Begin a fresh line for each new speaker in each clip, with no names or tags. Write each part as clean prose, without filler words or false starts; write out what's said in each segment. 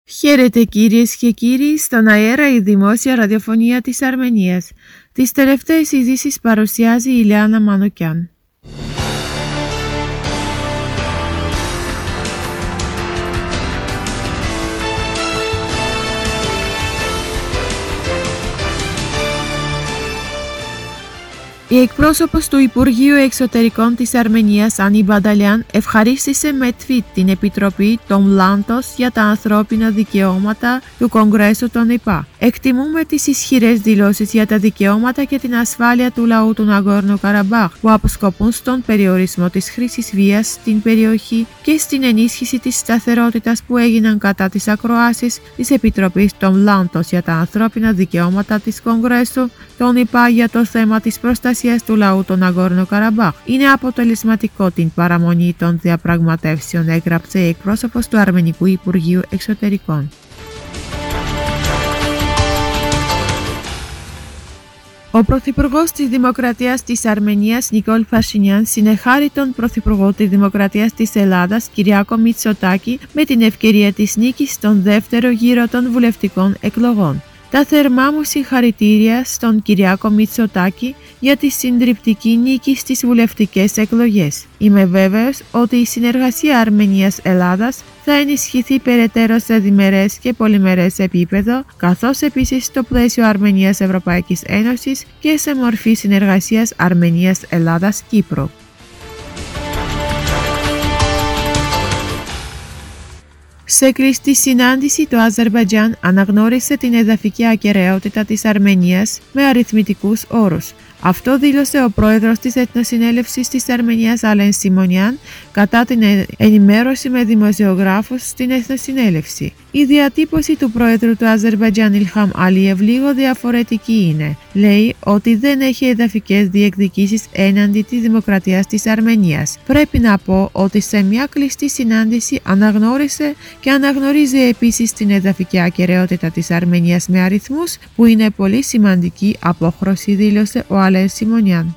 Χαίρετε κυρίες και κύριοι, στον αέρα η δημόσια ραδιοφωνία της Αρμενίας. Τις τελευταίες ειδήσεις παρουσιάζει η Ηλιάνα Μανουκιάν. Η εκπρόσωπος του Υπουργείου Εξωτερικών της Αρμενίας, Άννη Μπανταλιάν, ευχαρίστησε με tweet την Επιτροπή των Λάντος για τα ανθρώπινα δικαιώματα του Κογκρέσου των ΗΠΑ. Εκτιμούμε τις ισχυρές δηλώσεις για τα δικαιώματα και την ασφάλεια του λαού του Ναγκόρνο Καραμπάχ που αποσκοπούν στον περιορισμό της χρήσης βίας στην περιοχή και στην ενίσχυση της σταθερότητας που έγιναν κατά τις ακροάσεις της Επιτροπής των Λάντος για τα ανθρώπινα δικαιώματα της Κογκρέσου των ΗΠΑ για το θέμα της προστασίας του λαού του Ναγκόρνο Καραμπάχ. Είναι αποτελεσματικό την παραμονή των διαπραγματεύσεων, έγραψε η εκπρόσωπος του Αρμενικού Υπουργείου Εξωτερικών. Ο Πρωθυπουργός της Δημοκρατίας της Αρμενίας, Νικόλ Πασινιάν, συνεχάρει τον Πρωθυπουργό της Δημοκρατίας της Ελλάδας, Κυριάκο Μητσοτάκη, με την ευκαιρία της νίκης στον δεύτερο γύρο των βουλευτικών εκλογών. Τα θερμά μου συγχαρητήρια στον Κυριάκο Μητσοτάκη για τη συντριπτική νίκη στις βουλευτικές εκλογές. Είμαι βέβαιος ότι η συνεργασία Αρμενίας-Ελλάδας θα ενισχυθεί περαιτέρω σε διμερές και πολυμερές επίπεδο, καθώς επίσης στο πλαίσιο Αρμενίας-Ευρωπαϊκής Ένωσης και σε μορφή συνεργασίας Αρμενίας-Ελλάδας-Κύπρου. Σε κλειστή συνάντηση, το Αζερμπαϊτζάν αναγνώρισε την εδαφική ακεραιότητα της Αρμενίας με αριθμητικούς όρους. Αυτό δήλωσε ο πρόεδρος της Εθνοσυνέλευσης της Αρμενίας, Αλέν Σιμονιάν, κατά την ενημέρωση με δημοσιογράφους στην Εθνοσυνέλευση. Η διατύπωση του πρόεδρου του Αζερμπαϊτζάν, Ιλχάμ Αλίεβ, λίγο διαφορετική είναι. Λέει ότι δεν έχει εδαφικές διεκδικήσεις έναντι της δημοκρατίας της Αρμενίας. Πρέπει να πω ότι σε μια κλειστή συνάντηση αναγνώρισε και αναγνωρίζει επίσης την εδαφική ακεραιότητα της Αρμενίας με αριθμούς που είναι πολύ σημαντική απόχρωση, δήλωσε ο Αλέν Σιμονιάν.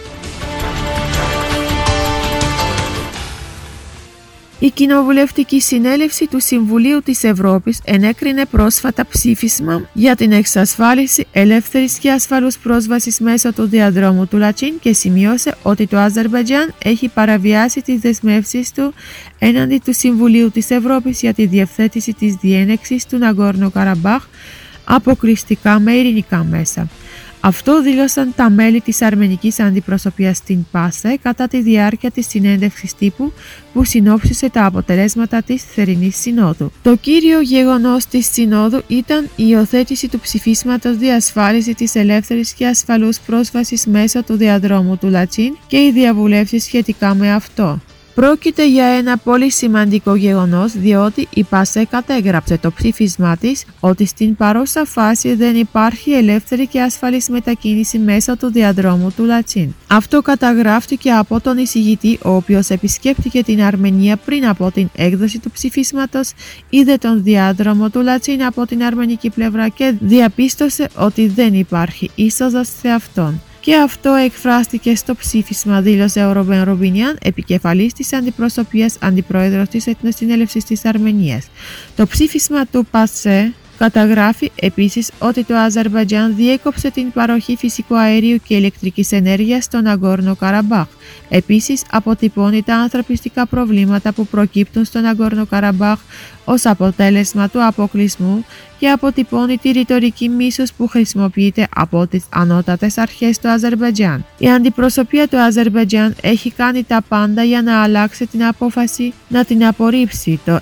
Η Κοινοβουλευτική Συνέλευση του Συμβουλίου της Ευρώπης ενέκρινε πρόσφατα ψήφισμα για την εξασφάλιση ελεύθερης και ασφαλούς πρόσβασης μέσω του διαδρόμου του Λατσίν και σημείωσε ότι το Αζερμπαϊτζάν έχει παραβιάσει τις δεσμεύσεις του έναντι του Συμβουλίου της Ευρώπης για τη διευθέτηση της διένεξης του Ναγκόρνο Καραμπάχ αποκλειστικά με ειρηνικά μέσα. Αυτό δήλωσαν τα μέλη της αρμενικής αντιπροσωπείας στην ΠΑΣΕ κατά τη διάρκεια της συνέντευξης τύπου που συνόψισε τα αποτελέσματα της θερινής συνόδου. Το κύριο γεγονός της συνόδου ήταν η υιοθέτηση του ψηφίσματος διασφάλιση της ελεύθερης και ασφαλούς πρόσβασης μέσω του διαδρόμου του Λατσίν και οι διαβουλεύσεις σχετικά με αυτό. Πρόκειται για ένα πολύ σημαντικό γεγονός διότι η ΠΑΣΕ κατέγραψε το ψήφισμά της ότι στην παρούσα φάση δεν υπάρχει ελεύθερη και ασφαλής μετακίνηση μέσω του διαδρόμου του Λατσίν. Αυτό καταγράφτηκε από τον εισηγητή, ο οποίος επισκέπτηκε την Αρμενία πριν από την έκδοση του ψηφίσματος, είδε τον διάδρομο του Λατσίν από την αρμενική πλευρά και διαπίστωσε ότι δεν υπάρχει είσοδος σε αυτόν. Και αυτό εκφράστηκε στο ψήφισμα, δήλωσε ο Ρομπέν Ρομπινιάν, επικεφαλής της αντιπροσωπείας, αντιπρόεδρος της Εθνοσυνέλευσης της Αρμενίας. Το ψήφισμα του ΠΑΣΕ καταγράφει επίσης ότι το Αζερμπαϊτζάν διέκοψε την παροχή φυσικού αερίου και ηλεκτρικής ενέργειας στον Ναγκόρνο Καραμπάχ. Επίσης, αποτυπώνει τα ανθρωπιστικά προβλήματα που προκύπτουν στον Ναγκόρνο Καραμπάχ ως αποτέλεσμα του αποκλεισμού και αποτυπώνει τη ρητορική μίσους που χρησιμοποιείται από τις ανώτατες αρχές του Αζερμπαϊτζάν. Η αντιπροσωπεία του Αζερμπαϊτζάν έχει κάνει τα πάντα για να αλλάξει την απόφαση να την απορρίψει. Το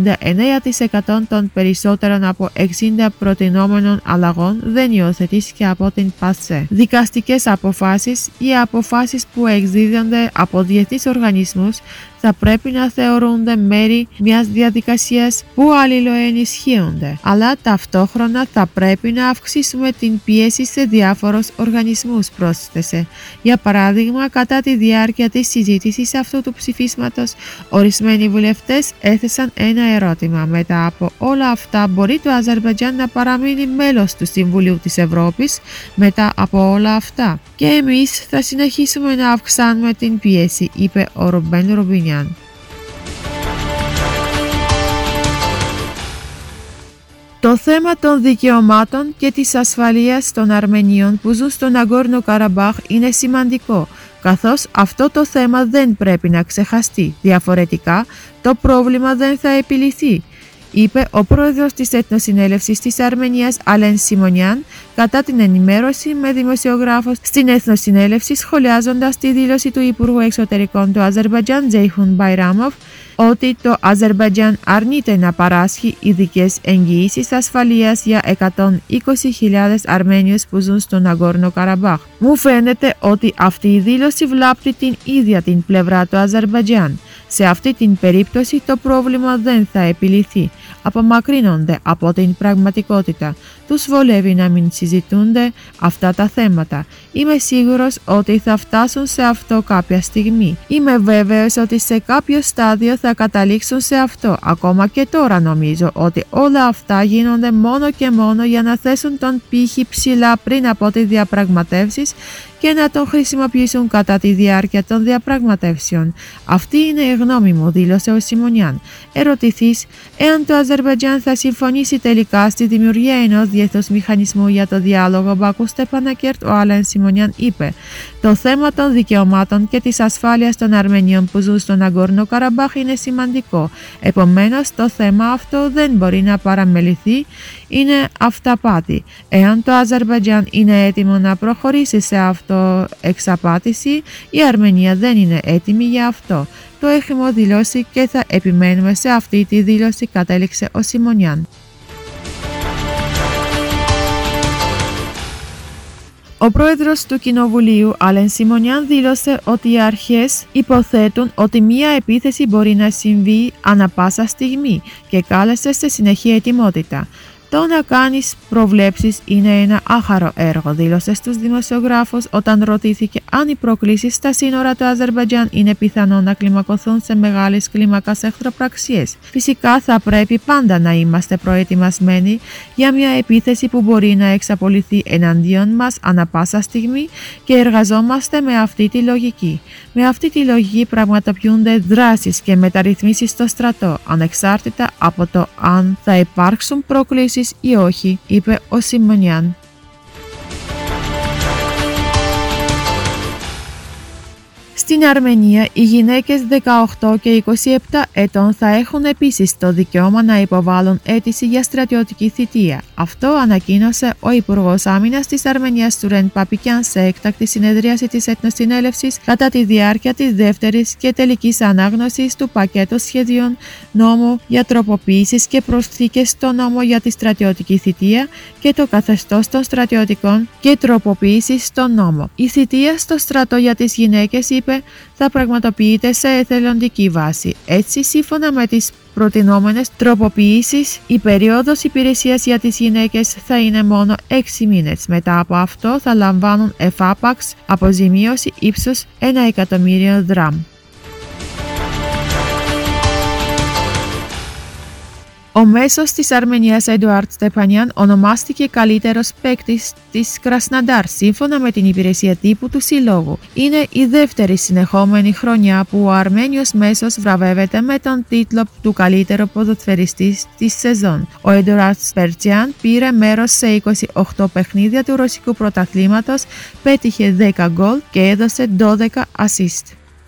99% των περισσότερων από 60 προτινόμενων αλλαγών δεν υιοθετήθηκε από την ΠΑΣΕ. Δικαστικές αποφάσεις ή αποφάσεις που εκδίδονται από διεθνείς οργανισμούς θα πρέπει να θεωρούνται μέρη μιας διαδικασίας που αλληλοενισχύονται, αλλά ταυτόχρονα θα πρέπει να αυξήσουμε την πίεση σε διάφορους οργανισμούς, πρόσθεσε. Για παράδειγμα, κατά τη διάρκεια της συζήτησης αυτού του ψηφίσματος, ορισμένοι βουλευτές έθεσαν ένα ερώτημα. Μετά από όλα αυτά, μπορεί το Αζερμπαϊτζάν να παραμείνει μέλος του Συμβουλίου της Ευρώπης μετά από όλα αυτά? Και εμείς θα συνεχίσουμε να αυξάνουμε την πίεση, είπε ο Ρομπέν Ρομπινιάν. Το θέμα των δικαιωμάτων και της ασφαλείας των Αρμενίων που ζουν στον Ναγκόρνο Καραμπάχ είναι σημαντικό, καθώς αυτό το θέμα δεν πρέπει να ξεχαστεί. Διαφορετικά, το πρόβλημα δεν θα επιλυθεί, είπε ο πρόεδρος της Εθνοσυνέλευσης της Αρμενίας Άλεν Σιμονιάν κατά την ενημέρωση με δημοσιογράφους στην Εθνοσυνέλευση, σχολιάζοντας τη δήλωση του Υπουργού Εξωτερικών του Αζερμπαϊτζάν Τζέιχουν Μπαϊράμοφ ότι το Αζερμπαϊτζάν αρνείται να παράσχει ειδικές εγγυήσεις ασφαλείας για 120.000 Αρμένιους που ζουν στον Ναγκόρνο Καραμπάχ. Μου φαίνεται ότι αυτή η δήλωση βλάπτει την ίδια την πλευρά του Αζερμπαϊτζάν. Σε αυτή την περίπτωση το πρόβλημα δεν θα επιλυθεί. Απομακρύνονται από την πραγματικότητα. Τους βολεύει να μην συζητούνται αυτά τα θέματα. Είμαι σίγουρος ότι θα φτάσουν σε αυτό κάποια στιγμή. Είμαι βέβαιος ότι σε κάποιο στάδιο θα καταλήξουν σε αυτό. Ακόμα και τώρα νομίζω ότι όλα αυτά γίνονται μόνο και μόνο για να θέσουν τον πύχη ψηλά πριν από τις διαπραγματεύσεις και να τον χρησιμοποιήσουν κατά τη διάρκεια των διαπραγματεύσεων. Αυτή είναι η γνώμη μου, δήλωσε ο Σιμονιάν. Ερωτηθείς εάν το Αζερμπαϊτζάν θα συμφωνήσει τελικά στη δημιουργία ενός διεθνούς μηχανισμού για το διάλογο Μπακού-Στεπανακέρτ, ο Άλεν Σιμονιάν είπε: «Το θέμα των δικαιωμάτων και της ασφάλειας των Αρμενίων που ζουν στον Ναγκόρνο Καραμπάχ είναι σημαντικό. Επομένως, το θέμα αυτό δεν μπορεί να παραμεληθεί. Είναι αυταπάτη. Εάν το Αζερμπαϊτζάν είναι έτοιμο να προχωρήσει σε αυτοεξαπάτηση, η Αρμενία δεν είναι έτοιμη για αυτό. Το έχουμε δηλώσει και θα επιμένουμε σε αυτή τη δήλωση», κατέληξε ο Σιμονιάν. Ο πρόεδρος του Κοινοβουλίου, Άλεν Σιμονιάν, δήλωσε ότι οι αρχές υποθέτουν ότι μία επίθεση μπορεί να συμβεί ανα πάσα στιγμή και κάλεσε σε συνεχή ετοιμότητα. «Το να κάνεις προβλέψεις είναι ένα άχαρο έργο», δήλωσε στους δημοσιογράφους όταν ρωτήθηκε αν οι προκλήσεις στα σύνορα του Αζερμπαϊτζάν είναι πιθανό να κλιμακωθούν σε μεγάλες κλίμακας εχθροπραξίες. «Φυσικά θα πρέπει πάντα να είμαστε προετοιμασμένοι για μια επίθεση που μπορεί να εξαπολυθεί εναντίον μας ανα πάσα στιγμή και εργαζόμαστε με αυτή τη λογική. Με αυτή τη λογική πραγματοποιούνται δράσεις και μεταρρυθμίσεις στο στρατό, ανεξάρτητα από το αν θα υπάρξουν προκλήσεις ή όχι», είπε ο Σιμονιάν. Στην Αρμενία, οι γυναίκες 18 και 27 ετών θα έχουν επίσης το δικαίωμα να υποβάλουν αίτηση για στρατιωτική θητεία. Αυτό ανακοίνωσε ο Υπουργός Άμυνας της Αρμενίας Σουρέν Παπικιάν σε έκτακτη συνεδρίαση της Εθνοσυνέλευσης κατά τη διάρκεια της δεύτερης και τελικής ανάγνωσης του πακέτου σχεδίων νόμου για τροποποιήσεις και προσθήκες στο νόμο για τη στρατιωτική θητεία και το καθεστώς των στρατιωτικών και τροποποιήσεις στον νόμο. Η θητεία στο στρατό για τις γυναίκες, είπε, θα πραγματοποιείται σε εθελοντική βάση. Έτσι, σύμφωνα με τις προτινόμενες τροποποιήσεις, η περίοδος υπηρεσίας για τις γυναίκες θα είναι μόνο 6 μήνες. Μετά από αυτό θα λαμβάνουν εφάπαξ αποζημίωση ύψους 1.000.000 δράμ. Ο μέσος της Αρμενίας Εντουάρτ Στεπανιάν ονομάστηκε καλύτερος παίκτης της Κρασναντάρ σύμφωνα με την υπηρεσία τύπου του Συλλόγου. Είναι η δεύτερη συνεχόμενη χρονιά που ο Αρμένιος μέσος βραβεύεται με τον τίτλο του καλύτερου ποδοσφαιριστή της σεζόν. Ο Εντουάρτ Στεπανιάν πήρε μέρος σε 28 παιχνίδια του ρωσικού πρωταθλήματος, πέτυχε 10 γκολ και έδωσε 12 ασίστ.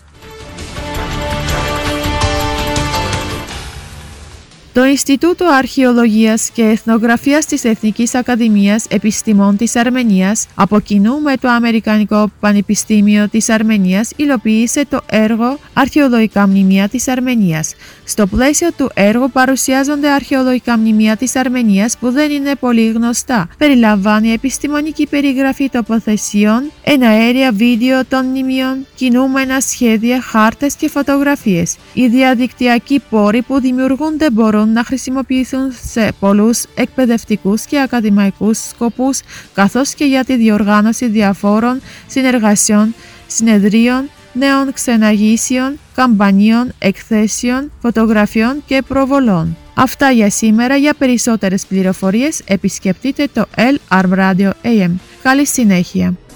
Το Ινστιτούτο Αρχαιολογίας και Εθνογραφίας της Εθνικής Ακαδημίας Επιστημών της Αρμενίας, από κοινού με το Αμερικανικό Πανεπιστήμιο της Αρμενίας, υλοποίησε το έργο «Αρχαιολογικά μνημεία της Αρμενίας». Στο πλαίσιο του έργου παρουσιάζονται αρχαιολογικά μνημεία της Αρμενίας που δεν είναι πολύ γνωστά. Περιλαμβάνει επιστημονική περιγραφή τοποθεσιών, εναέρια βίντεο των μνημείων, κινούμενα σχέδια, χάρτες και φωτογραφίες. Οι διαδικτυακοί πόροι που δημιουργούνται μπορούν να χρησιμοποιηθούν σε πολλούς εκπαιδευτικούς και ακαδημαϊκούς σκοπούς, καθώς και για τη διοργάνωση διαφόρων συνεργασιών, συνεδρίων, νέων ξεναγήσεων, καμπανίων, εκθέσεων, φωτογραφιών και προβολών. Αυτά για σήμερα. Για περισσότερες πληροφορίες επισκεφτείτε το El Arm Radio AM. Καλή συνέχεια!